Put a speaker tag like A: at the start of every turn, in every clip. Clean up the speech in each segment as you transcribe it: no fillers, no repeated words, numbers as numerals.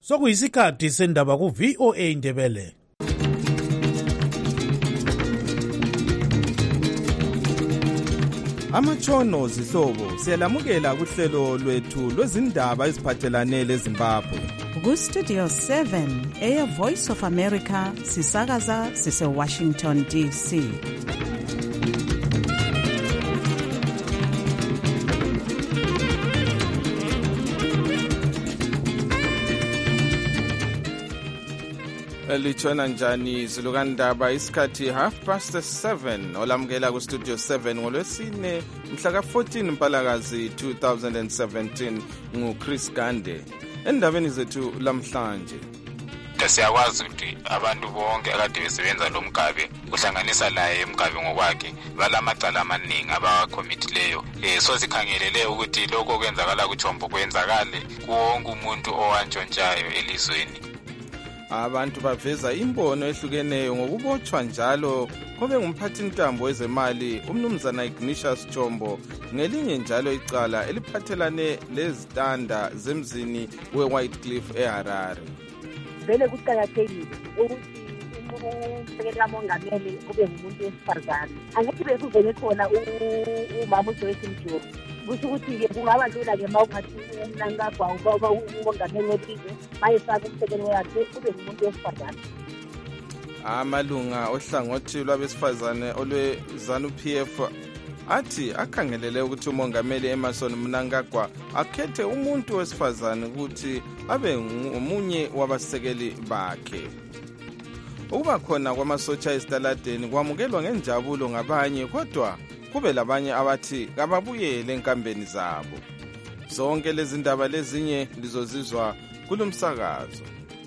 A: Sokuyisikhathi sendaba ku VOA Indebele.
B: Amatshono zihlobo siyalamukela kuhlelo lwethu lwezindaba eziphathelane leZimbabwe.
C: Ku Studio 7 Air Voice of America sisakaza sise Washington DC.
B: Litshona njani zilukandaba isikhathi 7:30 olamukela ku Studio 7 ngolwesine mhla ka-14 Mpalakazi 2017 nguChris Gande. Endabeni zethu lamhlanje
D: siyakwazi ukuthi abantu bonke akade besebenza lo mgabe kuhlanganisa laye mgabe ngokwakhe balamacala amaningi abakhomithileyo so sikhangelele ukuthi lokho kwenzakala kuThombo kwenzakale kuwonke umuntu owantshontshayo elizweni.
B: Abantu baveza imbono ehlukeneyo ngokubotshwa njalo kobe ngumphathintambo wezemali umnumzana Ignatius Chombo ngelinye njalo icala eliphathelane lezitanda zemzini weWhite Cliff eHarare.
E: Vele kuqakathekile ukuthi umsekela mongameli kube ngumuntu wesifazane. Angithi bekuvele khona umama uJoyce Mjoro. Kusho ukuthi-ke kungaba lula-ke uma ungathi umnankagwa uba umongameli wethize mayefaka umsekelo wakhe kube ngumuntu wesifazane.
B: Amalunga ohlangothi lwabesifazane olwe-ZANU-PF athi akhangelele ukuthi umongameli Emmerson Mnangagwa akhethe umuntu wesifazane ukuthi abe ngomunye wabasekeli bakhe. Ukuba khona kwamasotsha esitaladeni kwamukelwa ngenjabulo ngabanye kodwa kube labanye abathi kababuyele enkambeni zabo. Zonke lezi ndaba lezinye lizozizwa kulomsakazo.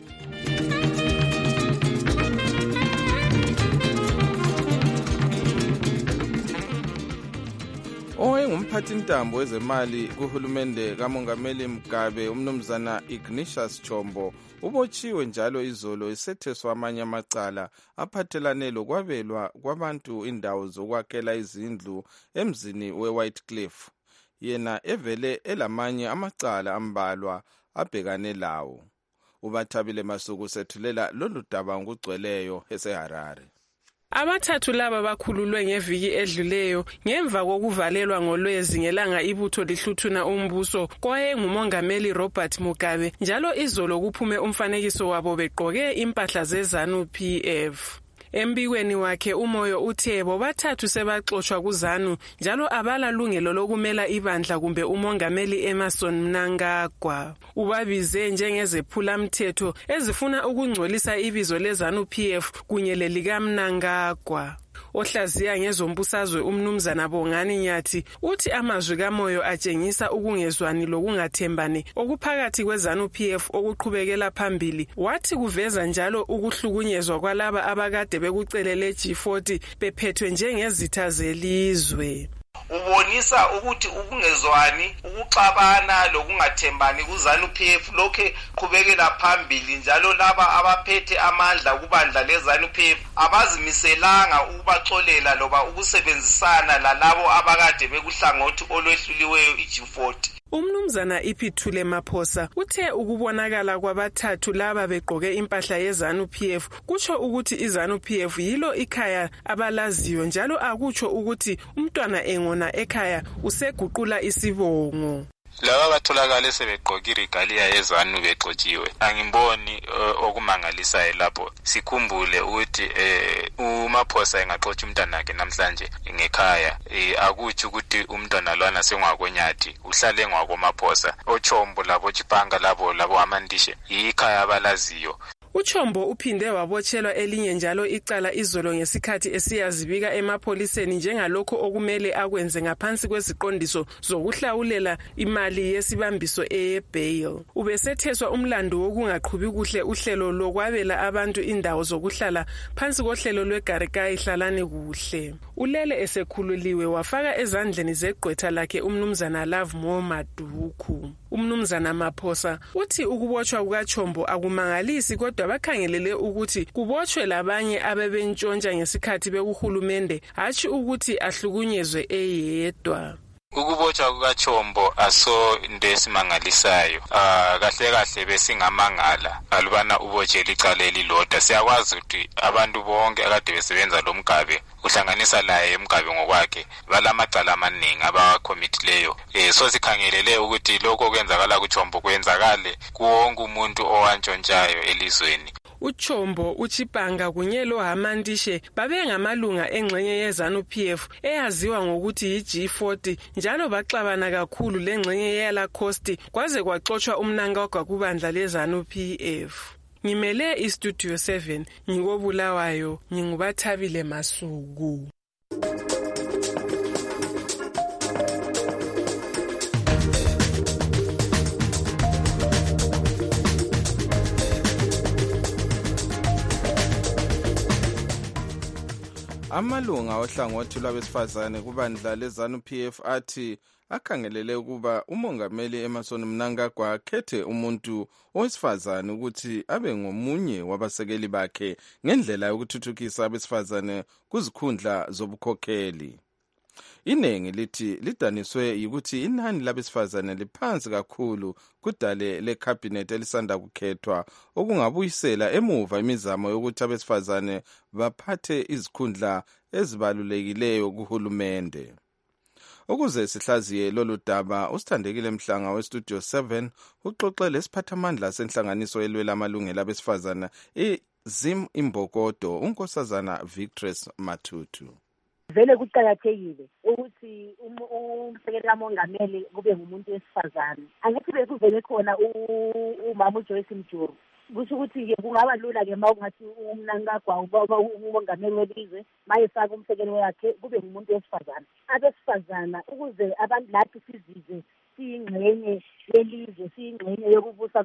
B: Ngumphathintambo wezemali kuhulumende kamongameli Mugabe umnumzana Ignatius Chombo ubotshiwe njalo izolo esetheswa amanye amacala aphathelane lokwabelwa kwabantu indawo zokwakhela izindlu emzini weWhite Cliff. Yena evele elamanye amacala ambalwa abhekane lawo. Ubathabile Masuku sethulela lolu daba ngokugcweleyo eseHarare.
F: Abathathu laba bakhululwe ngeviki edluleyo ngemva kokuvalelwa ngolwezi ngelanga ibutho lihluthuna umbuso kwayengumongameli Robert Mugabe njalo izolo kuphume umfanekiso wabo begqoke impahla zeZANU-PF. Embikweni wakhe umoyo uthe bobathathu sebaxoshwa kuZANU njalo abalalungelo lokumela ibandla kumbe umongameli Emmerson Mnangagwa. Ubabize njengezephulamthetho ezifuna ukungcolisa ibizo leZANU-PF kunye lelika Mnangagwa. Ohlaziya ngezombusazwe umnumzana Bongani Nyathi uthi amazwi kamoyo atshengisa ukungezwani lokungathembani okuphakathi kweZANU-PF okuqhubekela phambili. Wathi kuveza njalo ukuhlukunyezwa kwalaba abakade bekucelele G40 bephethwe njengezitha zelizwe.
G: Ubonisa ukuthi ukungezwani, ukuxabana lokungathembani kuZANU-PF lokhe qhubekela phambili njalo laba abaphethe amandla kubandla leZANU-PF abazimiselanga ukubaxolela loba ukusebenzisana lalabo abakade bekuhlangothi olwehluliweyo iG40.
F: Umnumzana Iphithule Maphosa uthe ukubonakala kwabathathu laba begqoke impahla yeZANU-PF kutsho ukuthi iZANU-PF yilo ikhaya abalaziyo njalo akutsho ukuthi umntwana engona ekhaya useguqula isibongo.
D: Laba batholakala sebegqoka iregalia yeZANU begcotshiwe. Angimboni okumangalisayo lapho. Sikhumbule ukuthi uMaphosa engaxotsha umntwana wakhe namhlanje ngekhaya akutsho ukuthi umntwana lwana sengwakonyathi uhlale ngwakoMaphosa. Ochombo labo Chipanga labo amandishe ikhaya abalaziyo.
F: UChombo uphinde wabotshelwa elinye njalo icala izolo ngesikhathi esiyazibika emapholiseni njengalokho okumele akwenze ngaphansi kweziqondiso zokuhlawulela imali yesibambiso eyebail. Ubesetheswa umlando wokungaqhubi kuhle uhlelo lokwabela abantu indawo zokuhlala phansi kohlelo lweGarikai hlalani kuhle. Ulele esekhululiwe wafaka ezandleni zegqwetha lakhe umnumzana Love Mo Maduku. Umnumzana Maphosa uthi ukubotshwa kukaChombo akumangalisi kodwa bakhangelele ukuthi kubotshwe labanye abebentshontsha ngesikhathi bekuhulumende hatshi ukuthi ahlukunyezwe eyedwa.
D: ukubotshwa kukaChombo aso into esimangalisayo. Kahle kahle besingamangala alubana ubotshela icala elilodwa. Siyakwazi ukuthi abantu bonke akade besebenza lo mgabe uhlanganisa laye umgabe ngokwakhe balamacala amaningi abawakomithileyo. So sikhangelele ukuthi lokho kwenzakala kuChombo kwenzakale kuwonke umuntu owantshontshayo elizweni.
F: uChombo, uChipanga kunye loHamandishe babengamalunga engxenye yeZANU-PF eyaziwa ngokuthi yi-G40 njalo baxabana kakhulu lengxenye yeLacoste kwaze kwaxoshwa umnankagwa kubandla leZANU-PF. Ngimele iStudio 7 ngikobulawayo ngingubathabile Masuku.
B: Amalunga ohlangothi lwabesifazane kubandla leZANU-PF athi akhangelele ukuba umongameli Emmerson Mnangagwa akhethe umuntu owesifazane ukuthi abe ngomunye wabasekeli bakhe ngendlela yokuthuthukisa abesifazane kuzikhundla zobukhokheli. Inengi lithi lidaniswe yikuthi inani labesifazane liphansi kakhulu kudale lekhabhinethi elisanda kukhethwa okungabuyisela emuva imizamo yokuthi abesifazane baphathe izikhundla ezibalulekileyo kuhulumende. Ukuze sihlaziye lolu daba, usithandekile Mhlanga weStudio 7 uxoxe lesiphathamandla senhlanganiso elwela amalungelo abesifazane eZim Imbokodo, unkosazana Victress Matutu.
E: Vele kuqakathekile ukuthi umsekeli kamongameli kube ngumuntu wesifazane. Angithi bekuvele khona umama uJoyce Mjuru. Kusho ukuthi ke kungaba lula ke mawungathi uMnangagwa uba umongameli welizwe mayesaka umsekeli wakhe kube ngumuntu wesifazane. Abesifazana ukuze abantu lathi sizizwe siyingxenye yelizwe, siyingxenye yokubusa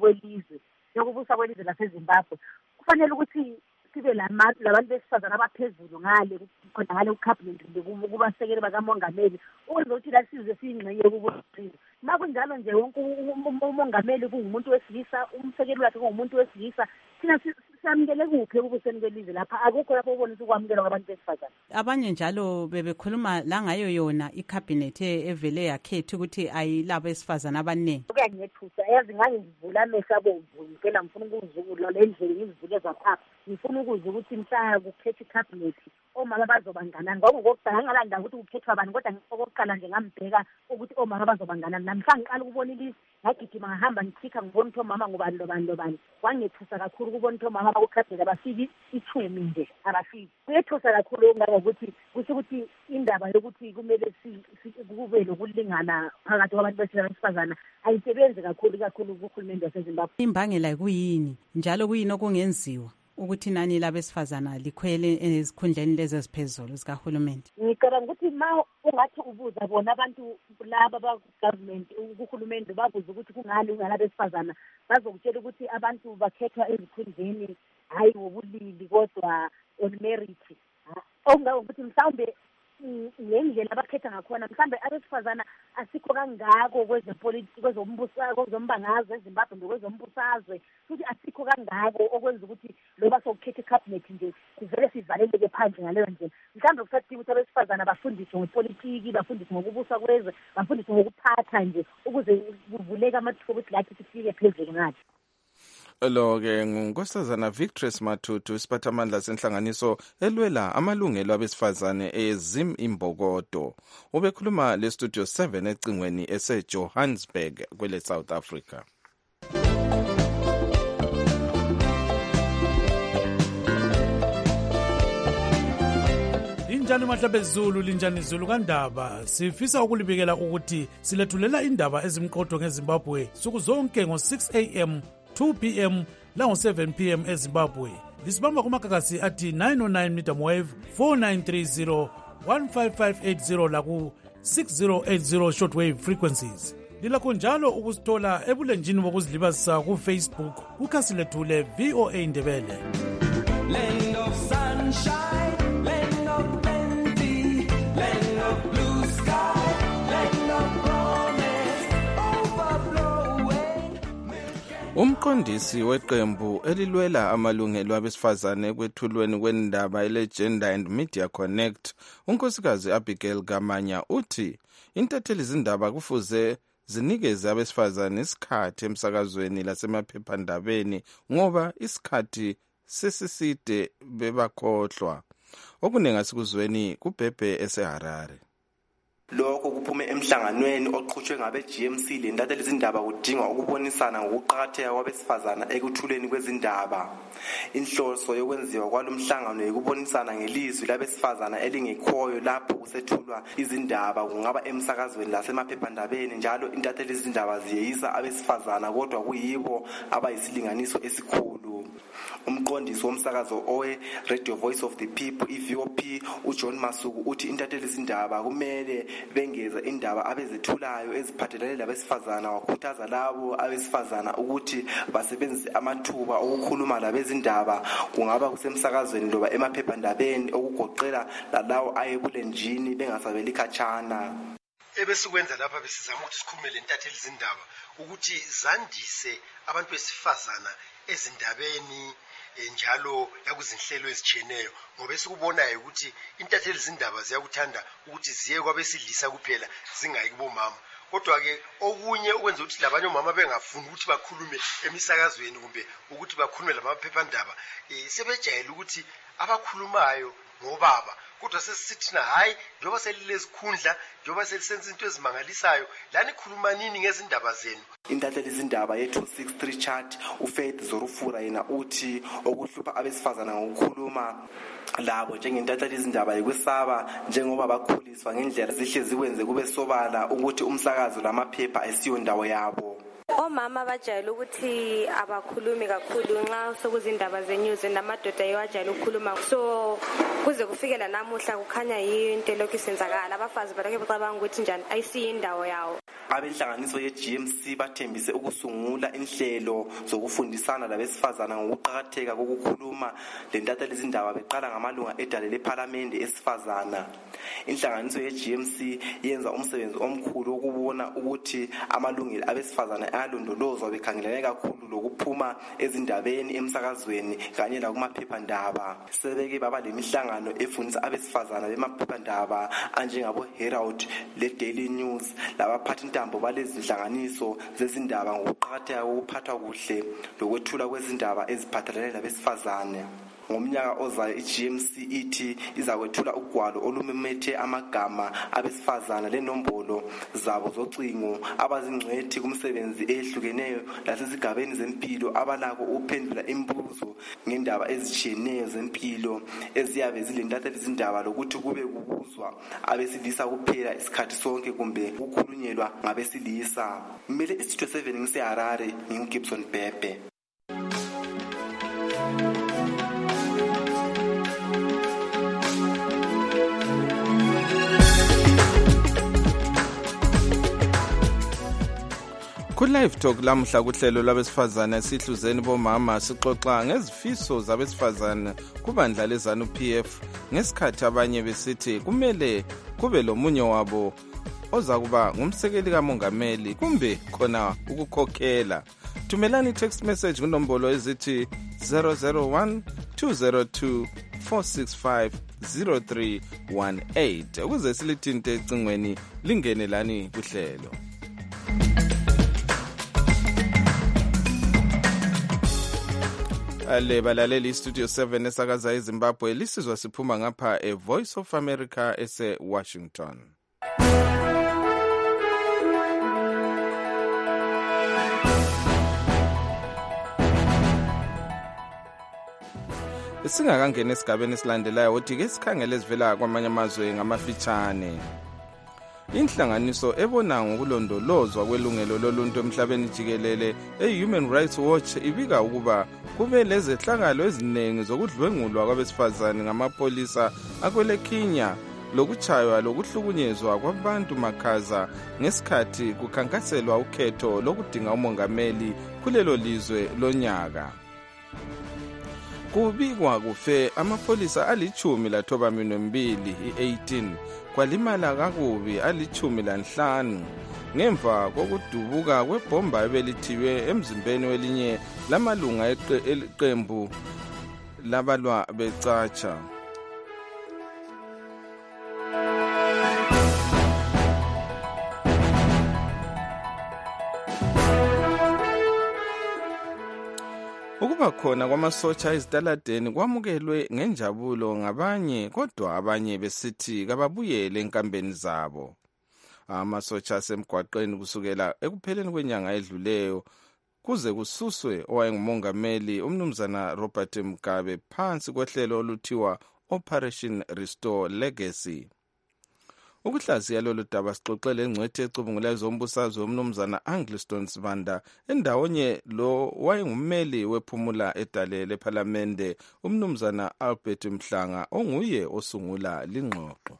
E: kwelizwe laseZimbabwe. Kufanele ukuthi sibe labantu besifazana abaphezulu ngale ukhabhinethi kubasekeli bakamongameli ukuze ukuthi la sizwe siyingxenye yokubusa. Makunjalo nje wonke umongameli kungumuntu wesilisa, umsekeli wakhe kungumuntu wesilisa, thina samukele kuphi ekubuseni kwelizwe lapha? Akukho lapho ubonisa ukwamukelwa kwabantu besifazane.
C: Abanye njalo bebekhuluma la ngayo yona ikhabhinethi evele yakhetha ukuthi ayilabo besifazane abaningi.
E: Kuyangethusa yazi ngangivula amehlo abomvu ngicela ngifuna ukuzukula le ndlela ngizivule zapha. Ngifuna ukuzwa ukuthi mhla kukhetha ikhabhinethi omama bazobangana. Ngokugcina ngalanda ukuthi kukhethwa abantu kodwa ngokuqala nje ngambheka ukuthi omama bazobangana. Namhla ngiqala ukubona ilizwe ngagijima ngahamba ngithika ngibona ukuthi omama ngubani. Wangethusa kakhulu ukubona ukuthi omama bakukhabhinethi abafiki ithumi nje abafiki. Kuyethusa kakhulu ngokuthi kusho ukuthi indaba yokuthi kumele kube lokulingana phakathi kwabantu besifazana ayisebenzi kakhulu kuhulumende waseZimbabwe.
C: Imbangela kuyini njalo kuyini okungenziwa ukuthi nani labesifazana likhwele ezikhundleni lezi eziphezulu zikahulumende?
E: Ngicabanga ukuthi ma ungathi ubuza bona abantu laba ba-government kuhulumende babuza ukuthi kungani ungalabesifazana bazokutshela ukuthi abantu bakhethwa ezikhundleni hayi ngobulili kodwa on merit. Okungabe ukuthi mhlawumbe ngendlela abakhetha ngakhona mhlawumbe abesifazana asikho kangako kwezepolitiki kwezombangazwe eZimbabwe ngokwezombusazwe futhi asikho kangako okwenza ukuthi loba sokukhetha ikhabhinethi nje sivele sivaleleke phandle ngaleyo ndlela. Mhlawumbe kusadinga ukuthi abesifazana bafundiswe ngepolitiki, bafundiswe ngokubusa kwezwe, bafundiswe ngokuphatha nje ukuze kuvuleke amathuba ukuthi lathi sifike phezulu ngathi.
B: Lo-ke ngunkosazana Victress Matutu, isiphathamandla senhlanganiso elwela amalungelo abesifazane eZim Imbokodo. Ubekhuluma leStudio 7 ecingweni eseJohannesburg kwele South Africa.
A: Linjani mahlabezulu, linjani Zulu kandaba. Sifisa ukulibikela ukuthi silethulela indaba ezimqotho ngeZimbabwe suku zonke ngo-6 am 2 p.m. lango-7 p.m. eZimbabwe. Lisibamba kumagagasi athi 909 medium wave 4930 15580 laku 6080 shortwave frequencies. Lilakho njalo ukusithola ebulenjini bokuzilibazisa kuFacebook kukhasi lethu le VOA Indebele.
H: Land of sunshine, land of plenty, land of blue sky, land of promise, overflowing.
B: umqondisi weqembu elilwela amalungelo abesifazane ekwethulweni kwendaba ele-Gender and Media Connect, unkosikazi Abigail Gamanya uthi intatheli zindaba kufuze zinikeze abesifazane isikhathi emsakazweni lasemaphephandabeni ngoba isikhathi sesiside bebakhohlwa. Okuningi asikuzweni kuBhebhe eseHarare.
I: Lokho kuphume emhlanganweni oqhutshwe ngabe-GMC lentatheli izindaba kudinga ukubonisana ngokuqakatheka kwabesifazana ekuthuleni kwezindaba. Inhloso yokwenziwa kwalo mhlangano yikubonisana ngelizwi labesifazana elingekhoyo lapho kusethulwa izindaba kungaba emsakazweni lasemaphephandabeni njalo intatheli izindaba ziyeyisa abesifazana kodwa kuyibo abayisilinganiso esikhulu. Umqondisi womsakazo owe Radio Voice of the People iVOP uJohn Masuku uthi intatheli izindaba kumele bengeza indaba abezethulayo eziphathelene labesifazana wakhuthaza labo abesifazana ukuthi basebenzise amathuba okukhuluma labezindaba kungaba kusemsakazweni loba emaphephandabeni okugoqela lalawo ayebulenjini bengasabeli khatshana.
J: Ebesikwenza lapha besizama ukuthi sikhumele intatheli izindaba ukuthi zandise abantu besifazana ezindabeni njalo yakuzinhlelo ezicheneyo ngoba esikubonayo ukuthi intatheli izindaba ziyakuthanda ukuthi ziye kwabesilisa kuphela zingayi kubomama. Kodwa ke okunye ukwenza ukuthi labanye omama bengafuni ukuthi bakhulume emisakazweni kumbe ukuthi bakhulume lamaphephandaba sebejayela ukuthi abakhulumayo ngobaba. Kodwa sesithina hayi njoba selilezikhundla njoba selisenza into ezimangalisayo lani khuluma nini ngezindaba zenu.
I: Intatheli izindaba ye263 chart uFaith Zorufura yena uthi okuhlupha abesifazana ngokukhuluma labo njengentatheli izindaba yikwesaba njengoba bakhuliswa ngendlela zihle zikwenze kube sobala ukuthi umsakazo lamaphepha ayisiyo ndawo yabo.
K: Omama bajayele ukuthi abakhulumi kakhulu nxa sokuzindaba zenews namadoda yewajayele ukukhuluma so kuze kufikela namuhla kukhanya yinto lokhu isenzakala abafazi balake bacabanga ukuthi njani ayisiyo indawo yawo.
I: Abenhlanganiso ye-GMC bathembise ukusungula inhlelo zokufundisana labesifazana ngokuqakatheka kokukhuluma lentatheli izindaba beqala ngamalunga edale lePhalamende esifazana. Inhlanganiso ye-GMC yenza umsebenzi omkhulu ukubona ukuthi amalungelo abesifazana ayalondolozwa bekhangelene kakhulu lokuphuma ezindabeni emsakazweni kanye lakumaphephandaba. Sebeke baba lemihlangano efundisa abesifazana bemaphephandaba anjengabo Herald le-Daily News labaphathi intambo balezi inhlanganiso zezindaba ngokuqakatheka kokuphathwa kuhle lokwethula kwezindaba eziphathelene labesifazane. Ngomnyaka ozayo iGMC ithi izakwethula ugwalo olumemethe amagama abesifazana lenombolo zabo zocingo abazingcwethi kumsebenzi ehlukeneyo lasezigabeni zempilo abalako uphendula imibuzo ngendaba ezicheneyo zempilo eziyabe zilentatheli izindaba lokuthi kube kubuzwa abesilisa kuphela isikhathi sonke kumbe kukhulunyelwa ngabesilisa. Kumele iStudio 7 ngiseHarare nginguGibson Bhebhe.
B: Ku-Live Talk lamuhla kuhlelo lwabesifazane esihluzeni bomama sixoxa ngezifiso zabesifazane kubandla leZANU-PF ngesikhathi abanye besithi kumele kube lomunye wabo oza kuba ngumsekeli kamongameli kumbe khona ukukhokhela. Thumelani i-text message kunombolo ezithi 001 202 465 0318 ukuze silithinte ecingweni lingene lani kuhlelo. Ale balaleli iStudio 7 esakaza eZimbabwe lisizwa siphuma ngapha eVoice of America ese-Washington. Singakangena esigabeni esilandelayo uthi-ke sikhangele ezivela kwamanye amazwe ngamafitshane. Inhlanganiso ebona ngokulondolozwa kwelungelo loluntu emhlabeni jikelele eHuman Rights Watch ibika ukuba kube lezehlakalo eziningi zokudlwengulwa kwabesifazane ngamapolisa akwele Kenya lokuchaywa lokuhlukunyezwa kwabantu makhaza ngesikhathi kukhankaselwa ukhetho lokudinga umongameli kulelo lizwe lonyaka. kubikwa kufe amapholisa ali-12 i-18 kwalimala kakubi ali-15 ngemva kokudubuka kwebhomba ebelithiwe emzimbeni welinye lamalunga eqembu labalwa becatsha. Ukuba khona kwamasotsha ezitaladeni kwamukelwe ngenjabulo ngabanye, kodwa abanye besithi kababuyele enkambeni zabo. Amasotsha asemgwaqeni kusukela ekupheleni kwenyanga edluleyo kuze kususwe owayengumongameli umnumzana Robert Mugabe phansi kohlelo oluthiwa Operation Restore Legacy. Ukuhlaziya lolu daba sixoxele ingcwethi ecubungula ezombusazwe umnumzana Angliston Sibanda endawonye lo wayengummeli wephumula edale lephalamende umnumzana Albert Mhlanga onguye osungula lingxoxo.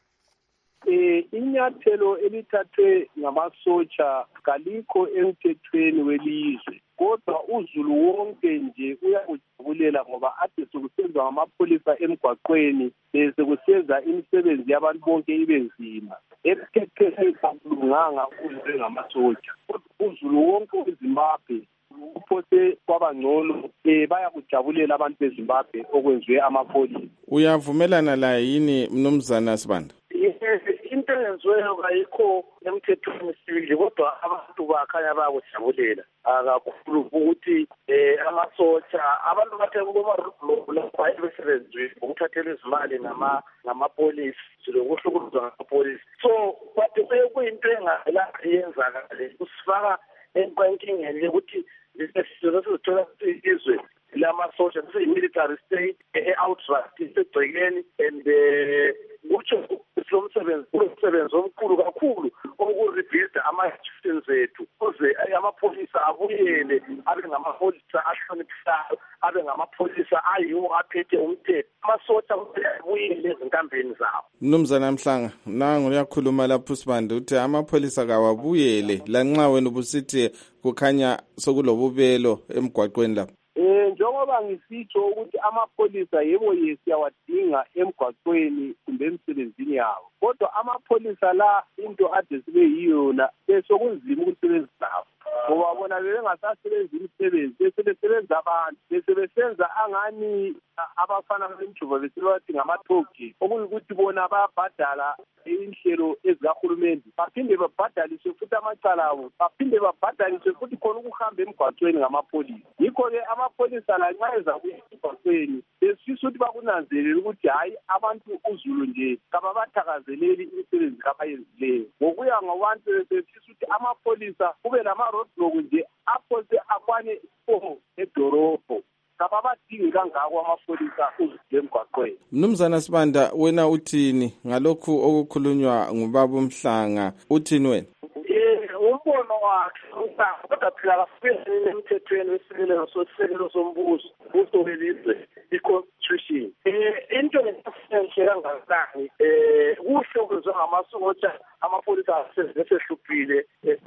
L: Inyathelo elithathwe ngamasotsha kalikho emthethweni welizwe, kodwa uzulu wonke nje uyakujabulela ngoba ade sokusenzwa ngamapholisa emgwaqweni bese kusenza imisebenzi yabantu bonke ibe nzima. Emthethweni kakulunganga uzwe ngamasotsha, kodwa uzulu wonke weZimbabwe kuphose kwabangcono bayakujabulela abantu beZimbabwe okwenziwe amapholisa.
B: Uyavumelana la yini mnumzana Sibanda?
L: Into eyenziweyo kayikho emthethweni sibili, kodwa abantu bakhanya bayakujabulela kakhulu ukuthi amasotsha abantu bathe kuba lapha ebesebenzwe ukuthathela izimali ngamapolisi silokuhlukuluzwa ngamapolisi. So bathi kuyinto engala yenzakale kusifaka enkingeni yokuthi sizothola izwe lamasotsha military state outright isegcekeni and kutsho umsebenzi omkhulu kakhulu okurebuild ama-institutions ethu ukuze amapholisa abuyele abe ngamapholisa ahloniphisayo, abe ngamapholisa ayiwo aphethe umthetho. Amasotsha abuyele ezinkambeni zabo.
B: Mnumzana Mhlanga, nangu uyakhuluma lapho Sibanda uthi amapholisa kawabuyele lanxa wena ubusithi kukhanya sokulobubelo emgwaqweni lapho.
L: Njengoba ngisitsho ukuthi amapholisa yebo siyawadinga emgwaqweni kumbe emsebenzini yawo, kodwa amapholisa la into ade sibe yiyona besokunzima ukusebenza nabo ngoba bona bebengasasebenzi imisebenzi, besebesebenza abantu, besebesenza angani abafana bemjuva besebathi ngama-togi, okuyikuthi bona bayabhadala inhlelo ezikahulumende, baphinde babhadaliswe futhi amacala abo, baphinde babhadaliswe futhi khona ukuhamba emgwaqweni ngamapholisa. Yikho-ke amapholisa la nxa ezakuya emgwaqweni besifisa ukuthi bakunanzelele ukuthi hhayi abantu uzulu nje kababathakazeleli imisebenzi kabayenzileyo. Ngokuya ngabantu besifisa ukuthi amapholisa kube lama-roadblock nje aphose akwane edorobho. Kababadingi kangako amapholisa uzulu emgwaqweni.
B: Mnumzana Sibanda, wena uthini ngalokhu okukhulunywa ngubaba Mhlanga? Uthini wena?
L: Umbono wakhe kodwa phela kafikeni emthethweni wesisekelo sombuso welizwe i-constitution. Into enhle kangakanani kuhlukuluzwa ngamasotsha amapholisa asehluphile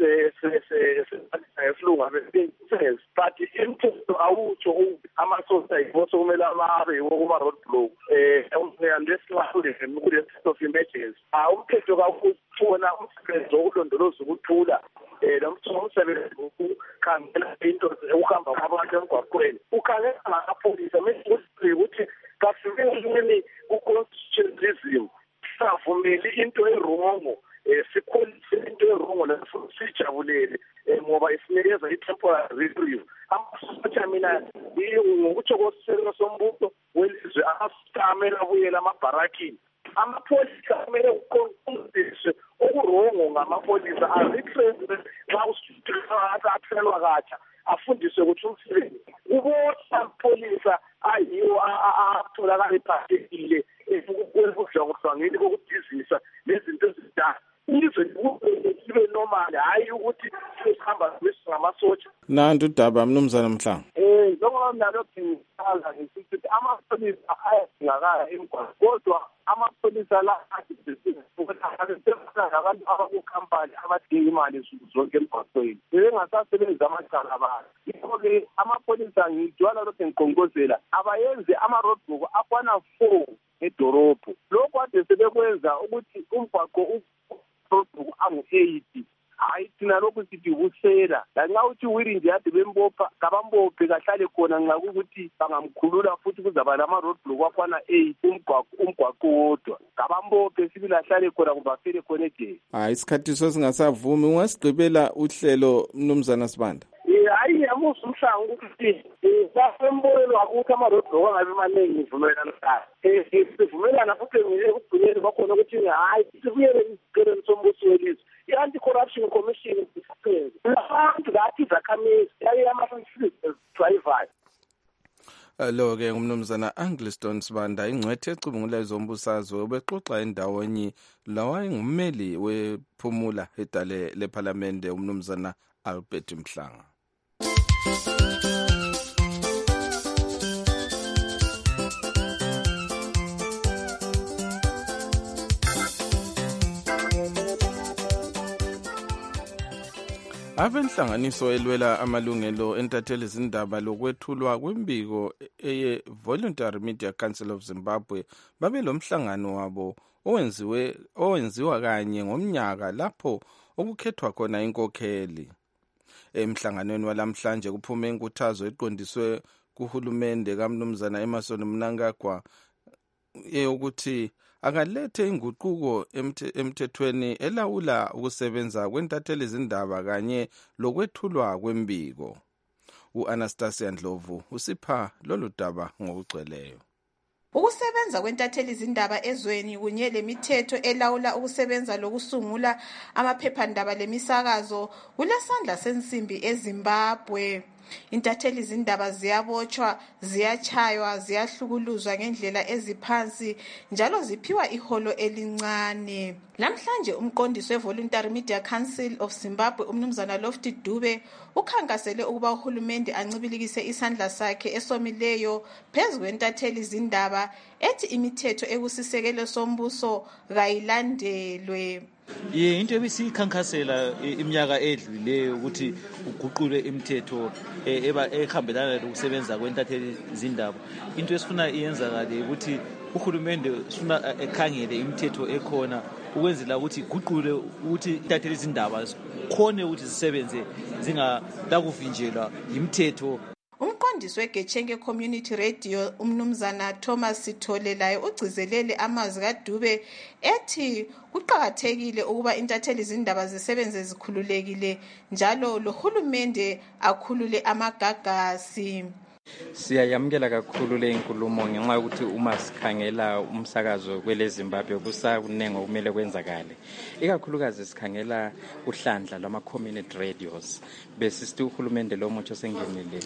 L: esilunga besense, but imithetho awutsho amasotsha yibo sokumele abe kuma-roadblock kule-state of emergency. Umthetho kakukhona umsebenzi wokulondoloza ukuthula nomsebenzi wokukhangela into ukuhamba kwabantu emgwaqweni ukhangela ngamapholisa ukuthi kafikeni ku-constitutionalism savumeli into erongo sikholise into erongo sijabulele ngoba isinikeza i-temporary reprieve. Amasotsha mina ngokutsho kosekelo sombuso welizwe amele abuyele amabharakini. Amapholisa kumele kuqondiswe okurongo ngamapholisa azitrain nxa athelwa katsha afundiswe ukuthi umsebenzi ubona amapholisa ayiwo atholakala ephathekile ekudlwangudlwangeni kokudizisa nezinto ezidala. Izwe libe normal, hayi ukuthi sihamba ngamasotsha.
B: Nantu udaba mnumzana Mhlanga.
L: Njengoba yikona lokhu ngichaza ngisithi amapholisa ayadingakala emgwaqweni kodwa amapholisa la abantu abakukhampani abadinga imali nsuku zonke emgwaqweni bebengasasebenzi amacala abantu. Yikho-ke amapholisa ngijwala lokhu ngiqonqozela abayenze ama-roadblock afana 4 edorobho. Lokhu kade sebekwenza ukuthi umgwaqo roadblock angu-8. Hayi thina lokhu sithi kusela lanxa uthi wiri nje yade bembopha kabambophe kahlale khona nxa ukuthi bangamkhulula futhi kuzaba nama-roadblock afana 8 umgwaqo wodwa kabambophe sibili ahlale khona kumbe afele khona ejele.
B: Hayi isikhathi singasavumi ungasigqibela uhlelo mnumzana Sibanda.
L: Hayi yamusa umhlanga ukuthi basembonelwa ukuthi ama-roadblock angabi maningi ngivumelana naye. Sivumelana futhi ekugcineni bakhona ukuthi hayi sibuyele isicelo sombuso welizwe. I-Anti-Corruption Commission isiqinile abantu lathi izakhamizi yaye ama-drivers.
B: Lo-ke ngumnumzana Angliston Sibanda ingcwethe ecubungula ezombusazwe ubexoxa endawonye lawa engummeli wephumula edale lephalamende umnumzana Albert Mhlanga. Abenhlanganiso elwela amalungelo entatheli izindaba lokwethulwa kwembiko eye Voluntary Media Council of Zimbabwe babelomhlangano wabo owenziwa kanye ngomnyaka lapho okukhethwa khona inkokheli. Emhlanganweni walamhlanje kuphume inkuthazo eqondiswe kuhulumende kaMnumzana Emmerson Mnangagwa yokuthi akalethe inguquko emthethweni elawula ukusebenza kwentatheli izindaba kanye lokwethulwa kwembiko. U-Anastasia Ndlovu usipha lolu daba ngokugcweleyo.
M: Ukusebenza kwentatheli izindaba ezweni kunye lemithetho elawula ukusebenza lokusungula amaphephandaba lemisakazo kulesandla sensimbi eZimbabwe. Intatheli izindaba ziyabotshwa, ziyachaywa, ziyahlukuluzwa ngendlela eziphansi njalo ziphiwa iholo elincane. Namhlanje umqondisi weVoluntary Media Council of Zimbabwe umnumzana Lofty Dube ukhankasele ukuba uhulumende ancibilikise isandla sakhe esomileyo phezu kwentatheli izindaba ethi imithetho ekusisekelo sombuso kayilandelwe.
N: Into ebisikhankasela iminyaka edluleyo ukuthi uguqule imithetho ehambelana nokusebenza kwentatheli izindaba. Into esifuna iyenzakale ukuthi uhulumende ufuna ekhangele imithetho ekhona ukwenzela ukuthi guqule ukuthi intatheli izindaba khone ukuthi zisebenze zingatakuvinjelwa imithetho.
M: Umqondisi weGetshenge Community Radio umnumzana Thomas Sithole laye ugcizelele amazwi kaDube ethi kuqhakathekile ukuba intatheli izindaba zisebenze zikhululekile njalo lohulumende akhulule amagagasi.
O: Siyayamukela kakhulu le inkulumo ngenxa yokuthi uma sikhangela umsakazo kwele Zimbabwe kusakunengo kumele kwenzakale. Ikakhulukazi sikhangela uhlandla lwama community radios. Besithi uhulumende lo mutsho sengenile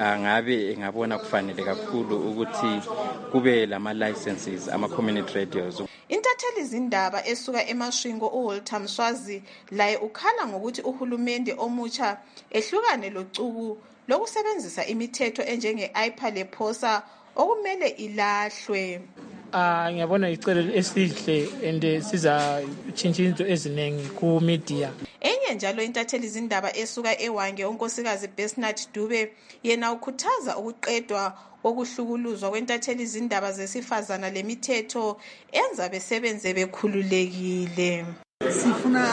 O: ngabe engabona kufanele kakhulu ukuthi kube lama licenses ama community radios.
M: Intatheli izindaba esuka eMashingo uWalter Mswazi laye ukhala ngokuthi uhulumende omutsha ehlukane locuku lokusebenzisa imithetho enjenge-IPA lePhosa okumele ilahlwe.
P: Ngiyabona icelo esihle and siza tshintsha into eziningi ku media.
M: Enye njalo intatheli izindaba esuka eWange unkosikazi Besnat Dube yena ukhuthaza ukuqedwa kokuhlukuluzwa kwentatheli izindaba zesifazana lemithetho enza besebenze bekhululekile.
Q: Sifuna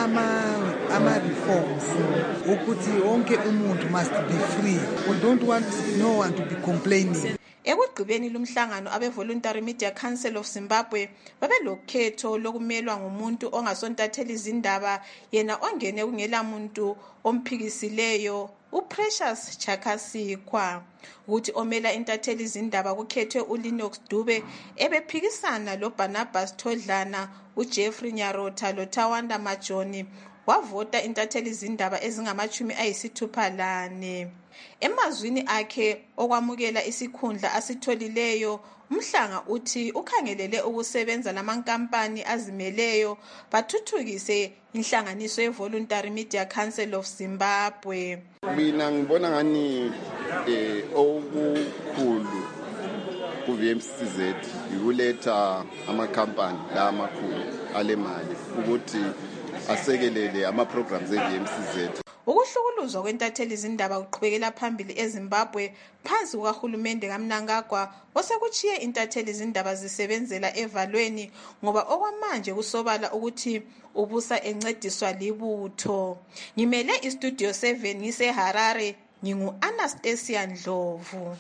Q: ama-reforms ukuthi wonke umuntu must be free. We don't want no one to be complaining.
M: Ekugqibeni lumhlangano abe-Voluntary Media Council of Zimbabwe babelokhetho lokumelwa ngumuntu ongasontatheli izindaba yena ongene kungela muntu omphikisileyo uPrecious Chakasikwa. Ukuthi omela intatheli izindaba kukhethwe uLinox Dube ebephikisana loBarnabas Thodlana, uJeffrey Nyarota loTawanda Majoni wavota intatheli izindaba ezingama-64. Emazwini akhe okwamukela isikhundla asitholileyo Mhlanga uthi ukhangelele ukusebenza namankampani azimeleyo bathuthukise inhlanganiso yeVoluntary Media Council of Zimbabwe.
R: Mina ngibona ngani ku-VMCZ yikuletha amakhampani la amakhulu alemali ukuthi asekelele ama-programs e-VMCZ.
M: Ukuhlukuluzwa kwentatheli zindaba kuqhubekela phambili eZimbabwe phansi kukahulumende kaMnangagwa osekuchiye intatheli zindaba zisebenzela evalweni ngoba okwamanje kusobala ukuthi ubusa encediswa libutho. Ngimele iStudio 7 ngiseHarare, ngingu-Anastasia Ndlovu.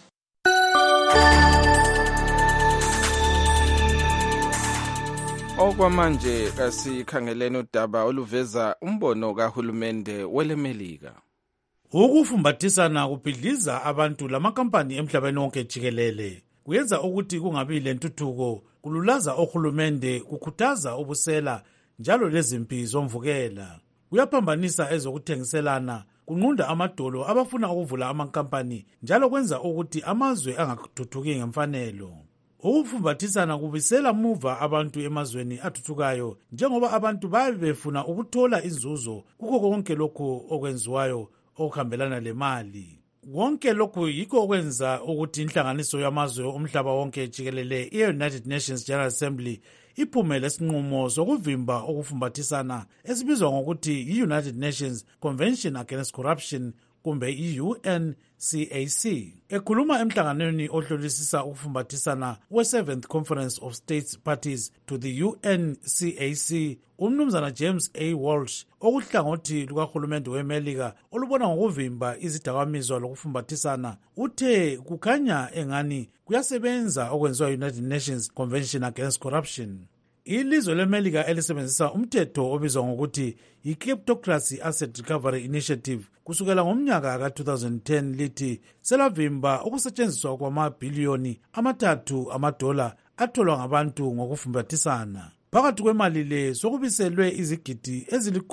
B: Okwamanje kasikhangeleni udaba oluveza umbono kahulumende welemelika.
A: Ukufumbathisana kubhidliza abantu lamakampani emhlabeni wonke jikelele. Kuyenza ukuthi kungabi lentuthuko, kululaza ohulumende, kukhuthaza ubusela njalo lezimpi zomvukela. Kuyaphambanisa ezokuthengiselana, kunqunda amadolo abafuna ukuvula amakampani njalo kwenza ukuthi amazwe angathuthuki ngemfanelo. Ukufumbathisana kubisela muva abantu emazweni athuthukayo njengoba abantu babe befuna ukuthola inzuzo kukho konke lokhu okwenziwayo okuhambelana lemali. Konke lokhu yikho okwenza ukuthi inhlanganiso yamazwe omhlaba wonke jikelele i-United Nations General Assembly iphume lesinqumo sokuvimba ukufumbathisana esibizwa ngokuthi i-United Nations Convention Against Corruption kumbe i-UNCAC. Ekhuluma emhlanganweni ohlolisisa ukufumbathisana we-7th Conference of States Parties to the UNCAC, umnumzana James A. Walsh okuhlangothi lukahulumende weMelika olubona ngokuvimba izidakamizwa lokufumbathisana uthe kukhanya engani kuyasebenza okwenziwa United Nations Convention Against Corruption. Ilizwe leMelika elisebenzisa umthetho obizwa ngokuthi i-Kleptocracy Asset Recovery Initiative kusukela ngomnyaka ka-2010 lithi selavimba ukusetshenziswa kwamabhiliyoni $3 atholwa ngabantu ngokufumbathisana. Phakathi kwemali le sokubiselwe izigidi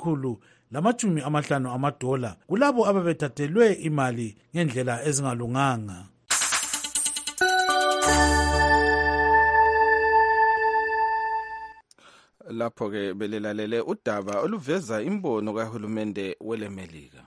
A: $150 kulabo ababethathelwe imali ngendlela ezingalunganga.
B: Lapho ke belelalele udaba oluveza imbono kahulumende welemelika.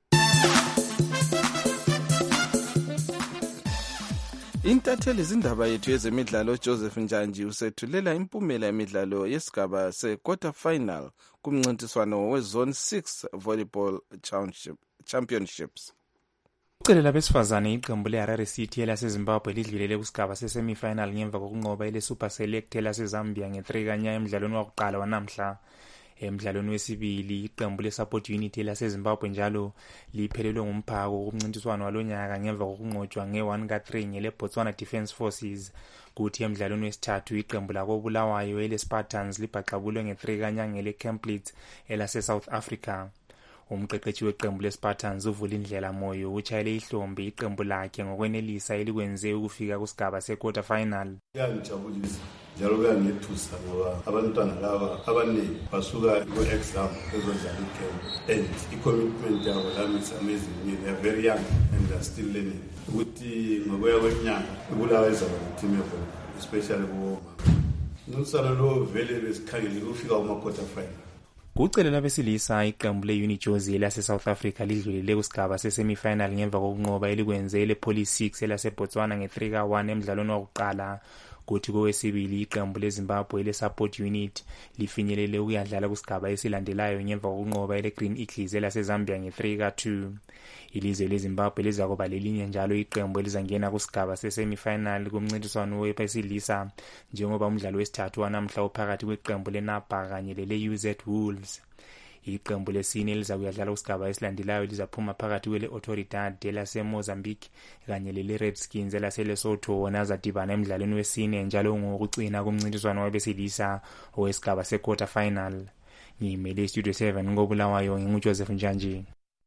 B: Intatheli zindaba yethu yezemidlalo Joseph Njanji usethulela impumela yemidlalo yesigaba se-quarter final kumncintiswano we-Zone 6 Volleyball Championships.
S: Ucele labesifazane iqembu leHarare City elaseZimbabwe lidlulele kusigaba se-semi-final ngemva kokunqoba ile-Super Select elaseZambia nge-3 kanya emdlalweni wakuqala wanamhla. Emdlalweni wesibili iqembu le-Support Unity elaseZimbabwe njalo liphelelwe ngumphako kumncintiswano walonyaka ngemva kokunqotshwa nge-1 ka-3 ngele-Botswana Defence Forces. Kuthi emdlalweni wesithathu iqembu lakobulawayo ele-Spartans libhaqabulwe nge-3 kanya ngele-Camp elase-South Africa. Umqeqeshi weqembu le-Spartans uvula indlela moyo utshayele ihlombe iqembu lakhe ngokwenelisa elikwenze ukufika kusigaba se-quarter final.
T: Kuyangijabulisa njalo kuyangethusa ngoba abantwana laba abaningi basuka ku-exam bezodlala igame and i-commitment yabo lami is amazing. They are very young and they are still learning. Ukuthi ngokuya kweminyaka ibulawa ezaba ne-team event especially kuwoma. Nusana lo vele besikhangele ukufika kuma-quarter final.
S: Kucele labesilisa iqembu le-Unijozi elase-South Africa lidlulele kusigaba se-semi-final ngemva kokunqoba elikwenze ele-Police 6 elase-Botswana nge-3 ka-1 emdlalweni wakuqala. Kuthi kowesibili iqembu leZimbabwe ele-Support Unit lifinyelele ukuyadlala kusigaba esilandelayo ngemva kokunqoba ele-Green Eagles elase-Zambia nge-3 ka-2. Ilizwe leZimbabwe lizakuba lelinye njalo iqembu elizangena kusigaba se-semi-final kumncintiswano webesilisa njengoba umdlalo wesithathu wanamhla uphakathi kweqembu leNapa kanye lele-UZ Wolves. Iqembu lesine elizakuyadlala kusigaba esilandelayo lizaphuma phakathi kwele-Autoridad elase-Mozambique kanye lele-Redskins elase-Lesotho wona azadibana emdlalweni wesine njalo ngokucina kumncintiswano webesilisa owesigaba se-quarter final. Ngimele iStudio 7 ngobulawayo nginguJoseph Njanji.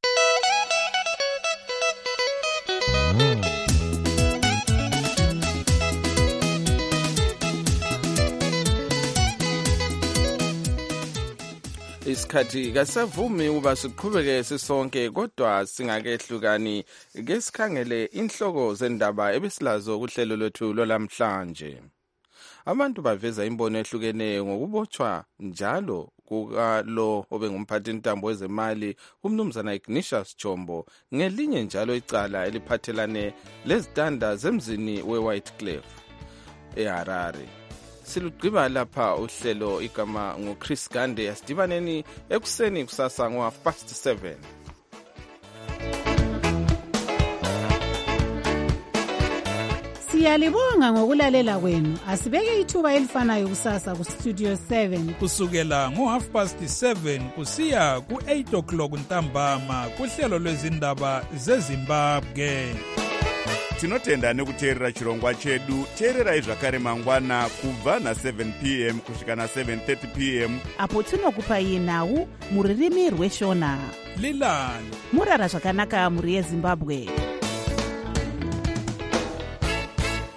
B: Isikhathi kasavumi uba siqhubeke sisonke kodwa singakehlukani ke sikhangele inhloko zendaba ebesilazo kuhlelo lwethu lwalamhlanje. Abantu baveza imbono ehlukeneyo ngokubotshwa njalo kukalo obengumphathi intambo wezemali umnumzana Ignatius Chombo ngelinye njalo icala eliphathelane lezitanda zemzini we-White Cliff. eHarare. Silugqiba lapha uhlelo igama nguChris Gande. Asidibaneni ekuseni kusasa ngo7:30.
U: Siyalibonga ngokulalela kwenu. Asibeke ithuba elifanayo kusasa ku Studio 7
V: kusukela ngo7:30 kusiya ku8 ntambama kuhlelo lwezindaba zeZimbabwe.
W: Tinotenda nekuteerera chirongwa chedu. Teererai zvakare mangwana kubva na7 p.m. kusvika na7:30 p.m.
X: apo tinokupai nhau muririmi rweshona.
V: Lilani
X: murara zvakanaka muri yeZimbabwe.